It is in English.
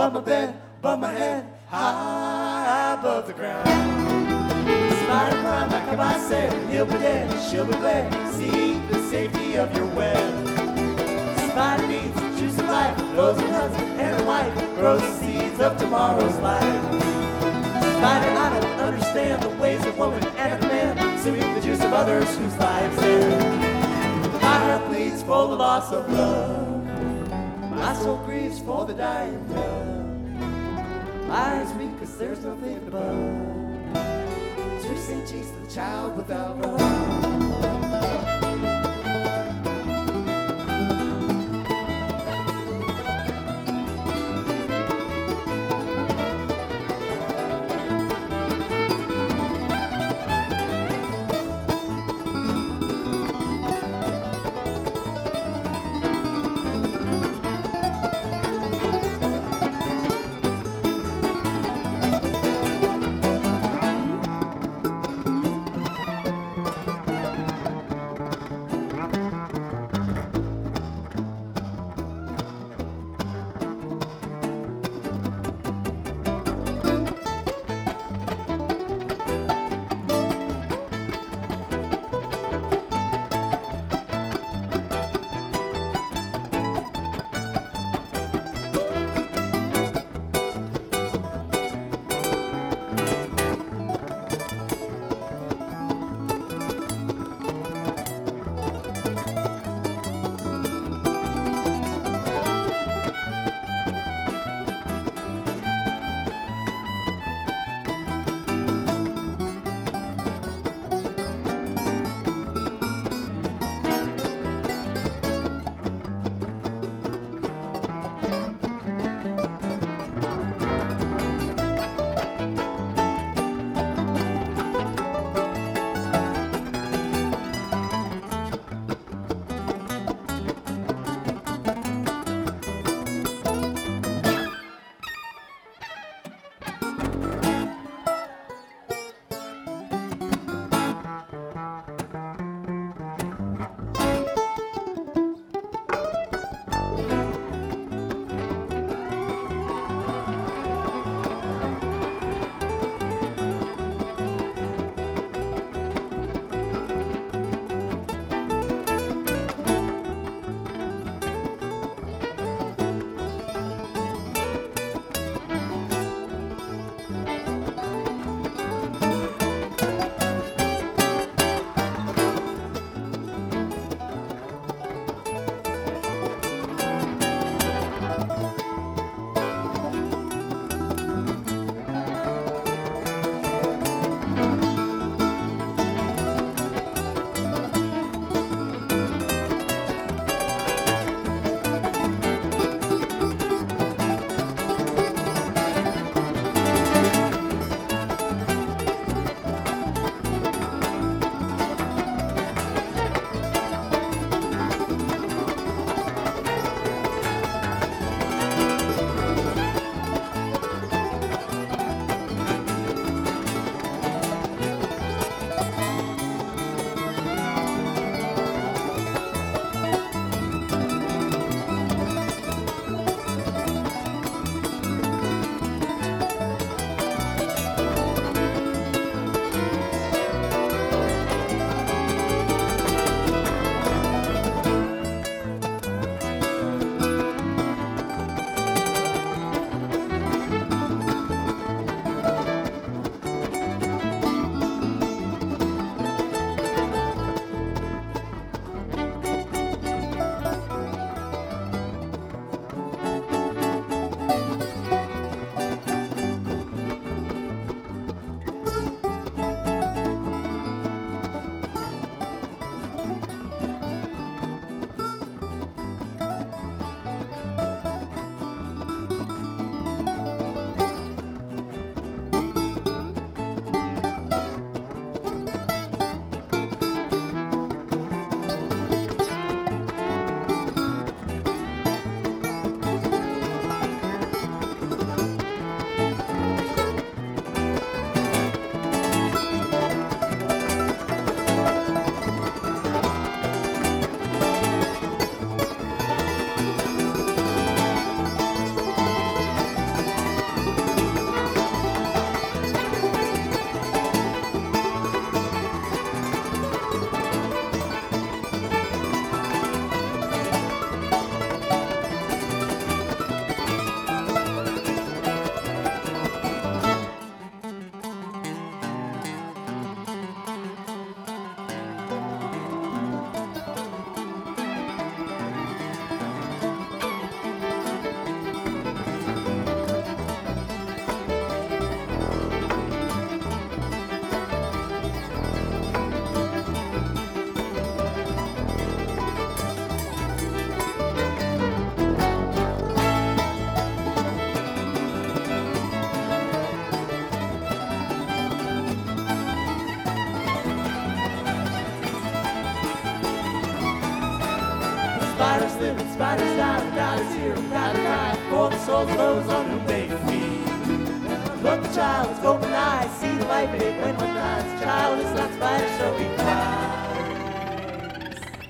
but my bed, but my head high above the ground. Spider climb like a bicep, he'll be dead, she'll be glad. Seek the safety of your web. Spider needs the juice of life, grows a husband and a wife, grows the seeds of tomorrow's life. Spider, I don't understand the ways of woman and of man, sweep the juice of others whose lives end. My heart bleeds for the loss of love, my soul grieves for the dying dove. My eyes weak cause there's no faith above, to St. Jesus, the child without love. living, spiders die, God is here, God is high, for the souls of those on whom they feed. Look, the child with open eyes, see the light fade when one dies. Child is not spider, so we cry.